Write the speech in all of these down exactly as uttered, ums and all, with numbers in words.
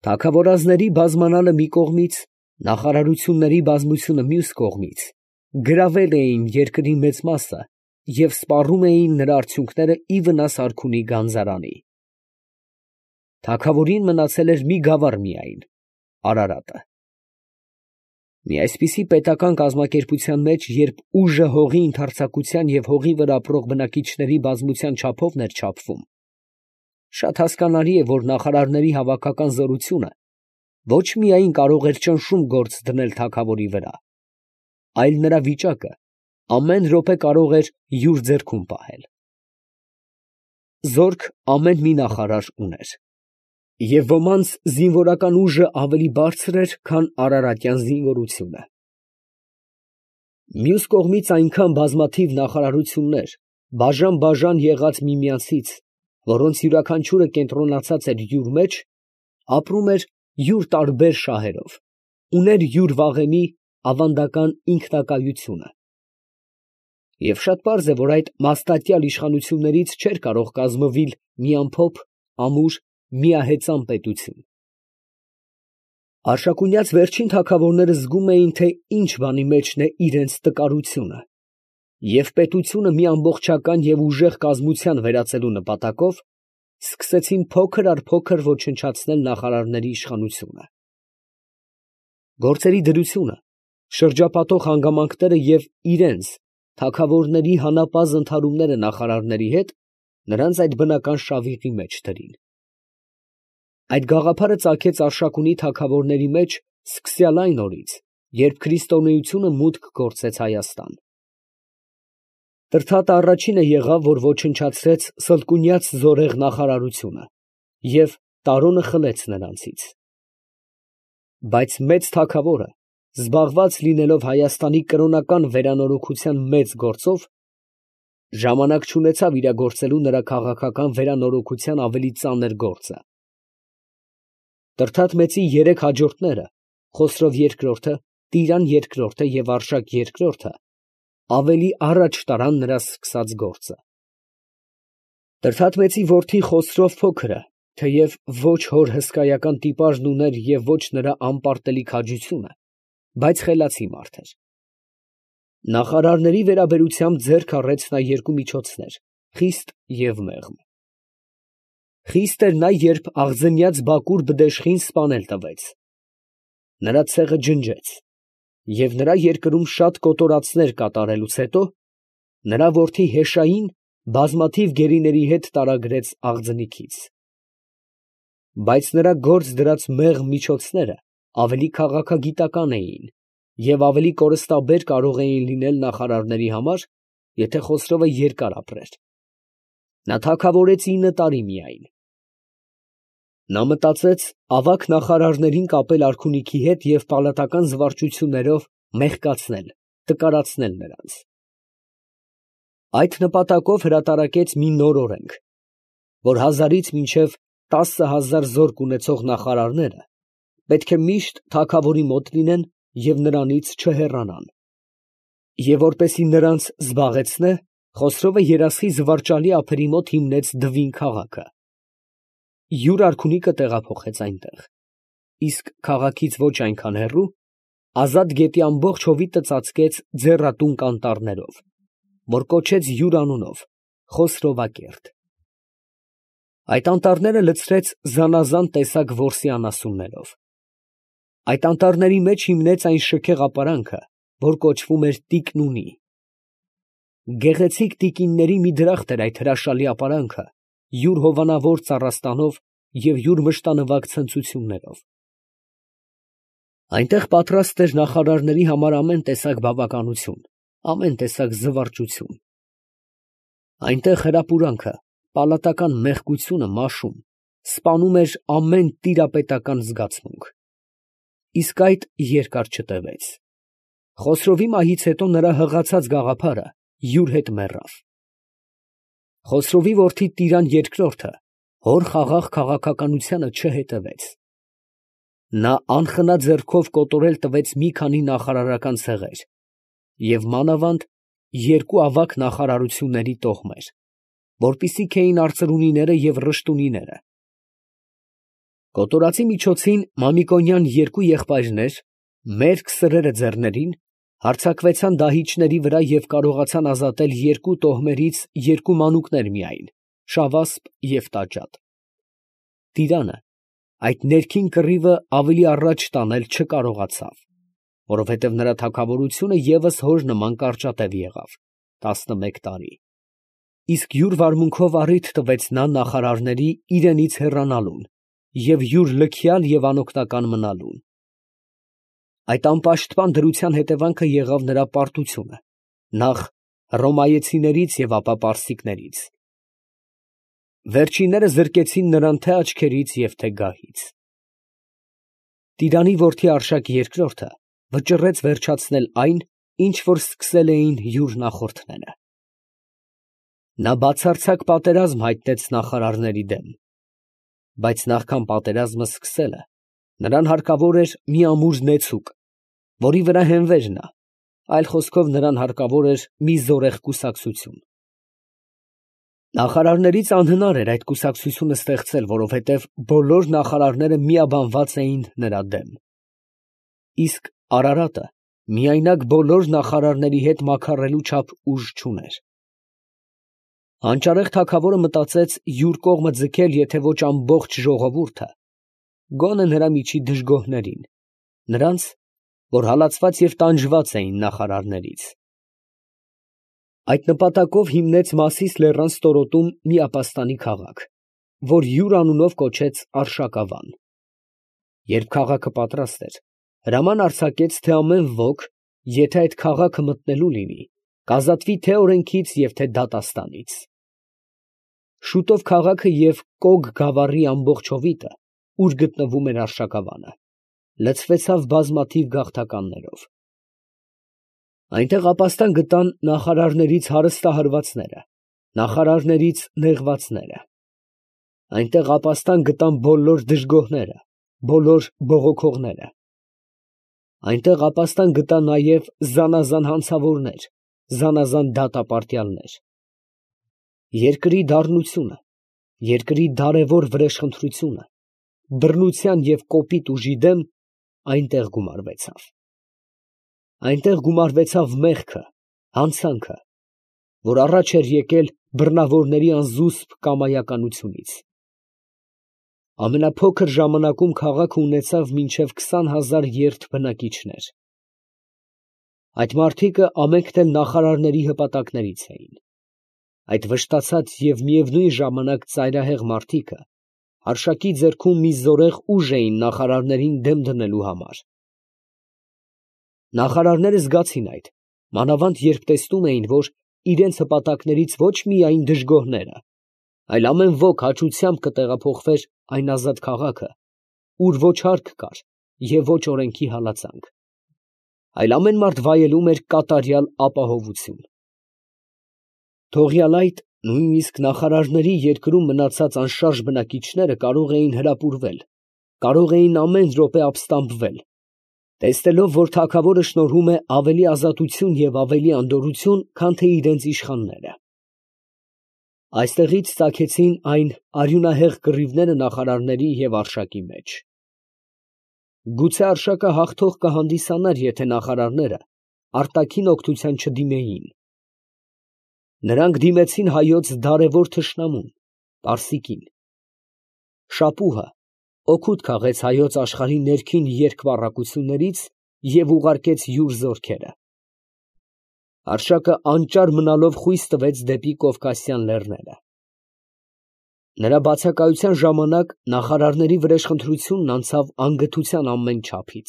Թագավորազների բազմանալը մի կողմից, նախարարությունների բազմությունը մյուս կողմից, գրավել էին երկրի մեծ մասը և սպառում էին նրա արդյունքները ի վնաս արքունի գանձարանի։ Թագավորին մնացել էր մի գավառ միայն, Արարատը։ Մի այսպիսի պետական կազմակերպության մեջ, երբ ուժը հողի ընդարձակության և հողի վրա ապրող բնակիչների բազմության չափովն էր չափվում, շատ հասկանալի է, որ նախարարների հավաքական զորությունը ոչ միայն կարող էր ճնշում գործ դնել թագավորի վրա, այլ նրա վիճակը ամեն րոպե կարող էր յուր ձեռքում պահել։ Զորք ամեն մի նախարար ուներ, և ոմանց զինվորական ուժը ավելի բարձր էր, քան արարատյան զինվորությունը։ Մյուս կողմից այնքան բազմաթիվ նախարարություններ, բաժան֊բաժան եղած միմյանցից, որոնց յուրաքանչյուրը կենտրոնացած էր յուր մեջ, ապրում էր յուր տարբեր շահերով, ուներ յուր վաղեմի ավանդական ինքնակայությունը։ Եվ շատ պարզ է, որ այդ մասնատյալ իշխանություններից չէր կարող կազմվել մի ամփոփ, ամուր, միահեծան պետություն։ Արշակունյաց վերջին թագավորները զգում էին, թե ինչ բանի մեջն է իրանց տկարությունը, և պետությունը մի ամբողջական և ուժեղ կազմության վերածելու նպատակով սկսեցին փոքր առ փոքր ոչնչացնել նախարարների իշխանությունը։ Գործերի դրությունը, շրջապատող հանգամանքները և իրանց, թագավորների հանապազն ընդհարումները նախարարների հետ նրանց այդ բնական շավիղի մեջ դրին։ Այդ գաղափարը ծագեց Արշակունի թագավորների մեջ սկսյալ այն օրից, երբ քրիստոնեությունը մուտք գործեց Հայաստան։ Տրդատը առաջինը եղավ, որ ոչնչացրեց Սլկունյաց զորեղ նախարարությունը և տարոնը խլեց նրանցից։ Բայց մեծ թագավորը, զբաղված լինելով Հայաստանի կրոնական վերանորոգության մեծ գործով, ժամանակ չունեցավ իրագործելու նրա քաղաքական վերանորոգության ավելի ծանր գործը։ Տրդատ մեծի երեք հաջորդները՝ Խոսրով երկրորդը, Տիրան երկրորդը և Արշակ երկրորդը, ավելի առաջ տարան նրա սկսած գործը։ Տրդատ մեծի որդի Խոսրով փոքրը, թեև ոչ հոր հսկայական տիպաժն ուներ և ոչ նրա անպարտելի քաջությունը, բայց խելացի մարդ էր։ Նախարարների վերաբերությամբ ձեռք առեց նա երկու միջոցներ՝ խիստ և մեղմ։ Խիստ էր նա, երբ աղձնյաց Բակուր Բդեշխին սպանել տվեց. նրա ցեղը ջնջեց, և նրա երկրում շատ կոտորածներ կատարելուց հետո նրա որդի Հեշային բազմաթիվ գերիների հետ տարագրեց աղձնիքից։ Բայց նրա գործ դրած մեղմ միջոցները ավելի քաղաքագիտական էին և ավելի կորստաբեր կարող էին լինել նախարարների համար, եթե Խոսրովը երկար ապրեր։ Նա թագավորեց ինը տարի միայն։ Նա մտածեց ավագ նախարարներին կապել արքունիքի հետ և պալատական զվարճություններով մեղկացնել, տկարացնել նրանց։ Այդ նպատակով հրատարակեց մի նոր օրենք, որ հազարից մինչև տասը հազար զորք ունեցող նախարարները պետք է միշտ թագավորի մոտ լինեն և նրանից չհեռանան։ Եվ որպեսզի նրանց զբաղեցնե, Խոսրովը երասխի զվարճալի ափերի մոտ հիմնեց Դվին քաղաքը։ Յուր արքունիքը տեղափոխեց այնտեղ, իսկ քաղաքից ոչ այնքան հեռու ազատ գետի ամբողջ հովիտը ծածկեց ձեռատուն կանտառներով, որ կոչեց յուր անունով Խոսրովակերտ։ Այդ անտառները լցրեց զանազան տեսակ որսի անասուններով։ Այդ անտառների մեջ հիմնեց այն շքեղ ապարանքը, որ կոչվում էր Տիկնունի։ Գեղեցիկ տիկինների մի դրախտ էր այդ հրաշալի ապարանքը յուր հովանավոր ծառաստանով և յուր մշտանվագ ցնծություններով։ Այնտեղ պատրաստ էր նախարարների համար ամեն տեսակ բավականություն, ամեն տեսակ զվարճություն։ Այնտեղ հրապուրանքը, պալատական մեղկությունը մաշում, սպանում էր ամեն տիրապետական զգացմունք։ Իսկ այդ երկար չտևեց։ Խոսրովի մահից հետո նրա հղացած գաղափարը յուր հետ մեռավ։ Խոսրովի որդի Տիրան երկրորդը հոր խաղաղ քաղաքականությանը չհետևեց։ Նա անխնա ձեռքով կոտորել տվեց մի քանի նախարարական ցեղեր և մանավանդ երկու ավագ նախարարությունների տոհմեր, որպիսիք էին արծրունիները և ռշտունիները։ Կոտորածի միջոցին Մամիկոնյան երկու եղբայրներ, մերկ սրերը ձեռներին, հարձակվեցան դահիճների վրա և կարողացան ազատել երկու տոհմերից երկու մանուկներ միայն, Շավասպ և Տաճատ. տիրանը այդ ներքին կռիվը ավելի առաջ տանել չկարողացավ, որովհետև նրա թագավորությունը ևս հոր նման կարճատև եղավ տասնմեկ տարի, իսկ յուր վարմունքով առիթ տվեց նա նախարարների իրենից հեռանալուն և յուր լքյալ և անօգնական մնալուն։ Այդ անպաշտպան դրության հետևանքը եղավ նրա պարտությունը, նախ հռոմայեցիներից և ապա պարսիկներից։ Վերջինները զրկեցին նրան թե աչքերից և թե գահից։ Տիրանի որդի Արշակ երկրորդը վճռեց վերջացնել այն, ինչ որ սկսել էին յուր նախորդները։ Նա բացարձակ պատերազմ հայտնեց նախարարների դեմ, բայց նախքան պատերազմը սկսելը, նրան հարկավոր էր մի ամուր նեցուկ, որի վրա հենվեր նա, այլ խոսքով նրան հարկավոր էր մի զորեղ կուսակցություն։ Նախարարներից անհնար էր այդ կուսակցությունը ստեղծել, որովհետև բոլոր նախարարները միաբանված էին նրա դեմ։ Իսկ Արարատը միայնակ բոլոր նախարարների հետ մաքարելու չափ ուժ չուներ։ Հանճարեղ թագավորը մտածեց յուր կողմը ձգել եթե ոչ ամբողջ ժողովուրդը, գոնե նրա միջի դժգոհներին, նրանց, որ հալածված և տանջված էին նախարարներից։ Այդ նպատակով հիմնեց Մասիս լեռան ստորոտում մի ապաստանի քաղաք, որ յուր անունով կոչեց Արշակավան։ Երբ քաղաքը պատրաստ էր, հրաման արձակեց, թե ամեն ոք, եթե այդ քաղաքը մտնելու լինի, կազատվի թե օրենքից և թե դատաստանից։ Շուտով քաղաքը և Կոգ գավառի ամբողջ հովիտը, ուր գտնվում էր Արշակավանը, լցվեցավ բազմաթիվ գաղթականներով։ Այնտեղ ապաստան գտան նախարարներից հարստահարվածները, նախարարներից նեղվածները։ Այնտեղ ապաստան գտան բոլոր դժգոհները, բոլոր բողոքողները։ Այնտեղ ապաստան գտան նաև զանազան հանցավորներ, զանազան դատապարտյալներ։ Երկրի դառնությունը, երկրի դարևոր վրեժխնդրությունը, բռնության և կոպիտ ուժի դեմ այնտեղ գումարվեցավ։ Այնտեղ գումարվեցավ մեղքը, հանցանքը, որ առաջ էր եկել բռնավորների անզուսպ կամայականությունից։ Ամենափոքր ժամանակում քաղաքը ունեցավ մինչև քսան հազար երդ բնակիչներ։ Այդ մարդիկը ամենքն էլ նախարարների հպատակներից էին։ Այդ վշտացած և միևնույն ժամանակ ծայրահեղ մարդիկը Արշակի ձեռքում մի զորեղ ուժ էին նախարարներին դեմ դնելու համար։ Նախարարները զգացին այդ, մանավանդ երբ տեսնում էին, որ իրենց հպատակներից ոչ միայն դժգոհները, այլ ամեն ոք հաճությամբ կտեղափոխվեր այն ազատ քաղաքը, ուր ոչ հարկ կար և ոչ օրենքի հալածանք, այլ ամեն մարդ վայելում էր կատարյալ ապահովություն։ Թողյալ այդ, նույնիսկ նախարարների երկրում մնացած անշարժ բնակիչները կարող էին հրապուրվել, կարող էին ամեն րոպե ապստամբվել, տեսնելով, որ թագավորը շնորհում է ավելի ազատություն և ավելի անդորրություն, քան թե իրենց իշխանները։ Այստեղից ծագեցին այն արյունահեղ կռիվները նախարարների և Արշակի մեջ։ Գուցե Արշակը հաղթող կհանդիսանար, եթե նախարարները արտաքին օգնության չդիմեին։ Նրանք դիմեցին հայոց դարևոր թշնամուն, պարսիկին։ Շապուհը օգուտ քաղեց հայոց աշխարհի ներքին երկվառակություններից և ուղարկեց յուր զորքերը։ Արշակը անճար մնալով խույս տվեց դեպի Կովկասյան լեռները։ Նրա բացակայության ժամանակ նախարարների վրեժխնդրությունն անցավ անգթության ամեն չափից։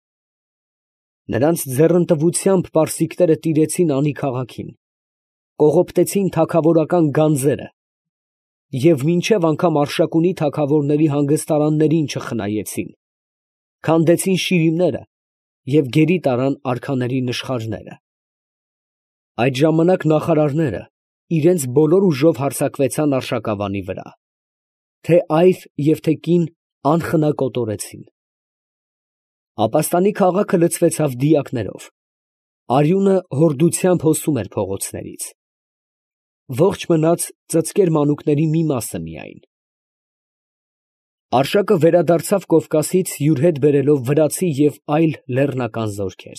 Նրանց ձեռնտվությամբ պարսիկները տիրեցին Անի քաղաքին, կողոպտեցին թագավորական գանձերը և մինչև անգամ Արշակունի թագավորների հանգստարաններին չխնայեցին, քանդեցին շիրիմները և գերի տարան արքաների նշխարները։ Այդ ժամանակ նախարարները իրենց բոլոր ուժով հարձակվեցան Արշակավանի վրա, թե այր և թե կին անխնա կոտորեցին։ Ապաստանի քաղաքը լցվեցավ դիակներով, արյունը հորդությամբ հոսում էր փողոցներից։ Ողջ մնաց ծծկեր մանուկների մի մասը միայն։ Արշակը վերադարձավ Կովկասից յուր հետ բերելով վրացի և այլ լեռնական զորքեր.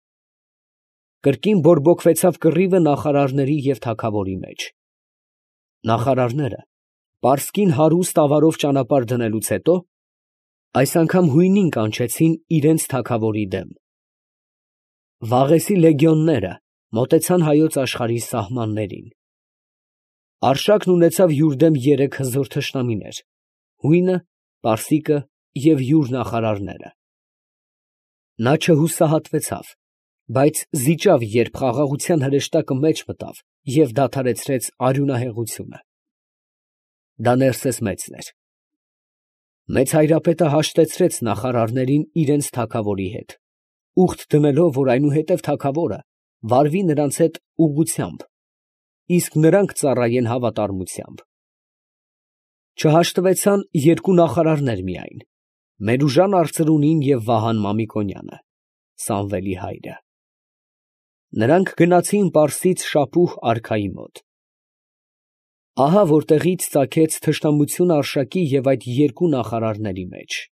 կրկին բորբոքվեցավ կռիվը նախարարների և թագավորի մեջ. նախարարները պարսկին հարուստ ավարով ճանապարհ դնելուց հետո, այս անգամ հույնին կանչեցին իրանց թագավորի դեմ. Վաղեսի լեգիոնները մոտեցան հայոց աշխարհի սահմաններին. Արշակն ունեցավ յուր դեմ երեք հզոր թշնամիներ, հույնը, պարսիկը և յուր նախարարները. նա չհուսահատվեցավ, բայց զիջավ, երբ խաղաղության հրեշտակը մեջ մտավ և դադարեցրեց արյունահեղությունը. դա ներսես մեծն էր. մեծ հայրապետը հաշտեցրեց նախարարներին իրենց թագավորի հետ, ուխտ դնելով, որ այնուհետև թագավորը վարվի նրանց հետ ուղղությամբ, իսկ նրանք ծառայեն հավատարմությամբ. չհաշտվեցան երկու նախարարներ միայն, Մերուժան արծրունին և Վահան Մամիկոնյանը, Սամվելի հայրը. նրանք գնացին Պարսից Շապուհ արքայի մոտ. ահա որտեղից ծագեց թշնամությունը Արշակի և այդ երկու նախարարների մեջ։